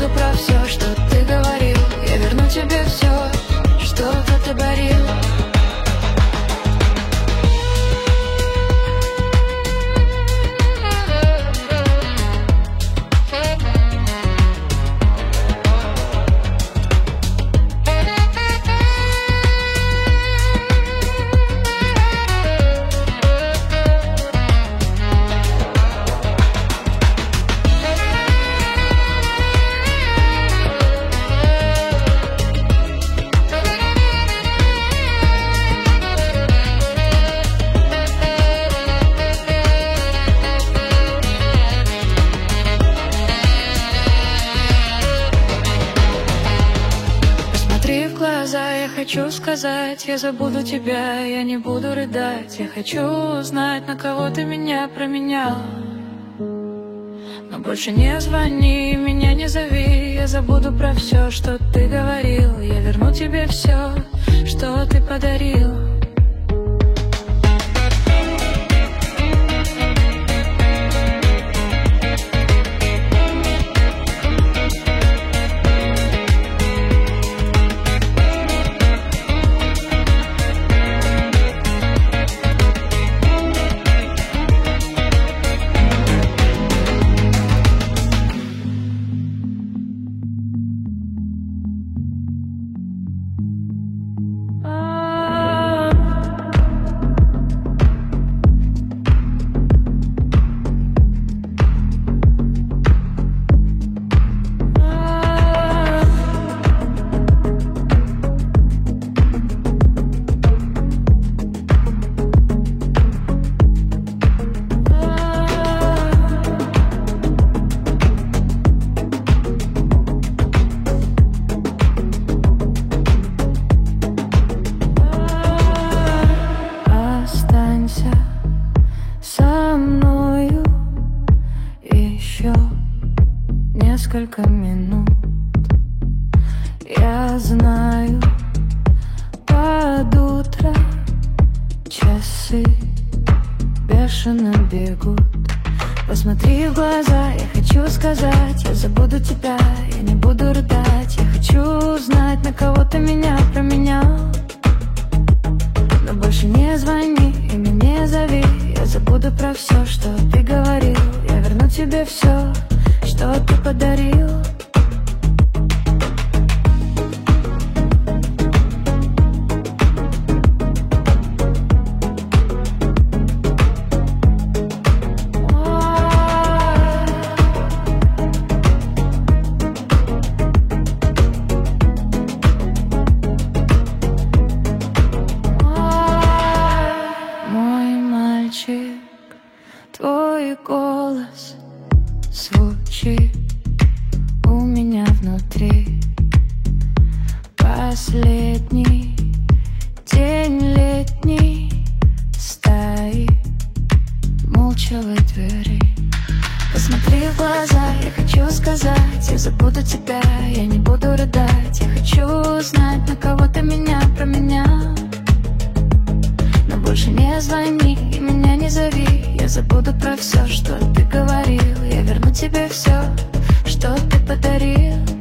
забуду про все, что ты говорил. Я верну тебе все, что ты подарил. Я хочу сказать, я забуду тебя, я не буду рыдать. Я хочу узнать, на кого ты меня променял. Но больше не звони, меня не зови. Я забуду про все, что ты говорил. Я верну тебе все, что ты подарил. Несколько минут. Я знаю, под утро часы бешено бегут. Посмотри в глаза, я хочу сказать, я забуду тебя, я не буду рыдать. Я хочу узнать, на кого ты меня променял. Но больше не звони и меня не зови. Я забуду про все, что ты говорил. Я верну тебе все, что ты подарил. Мой мальчик, твой голос звучит у меня внутри. Последний день летний стоит молча в двери. Посмотри в глаза, я хочу сказать, я забуду тебя, я не буду рыдать. Я хочу узнать, на кого ты меня променял. Но больше не звони и меня не зови. Я забуду про все, что ты говорил. Я верну тебе все, что ты подарил.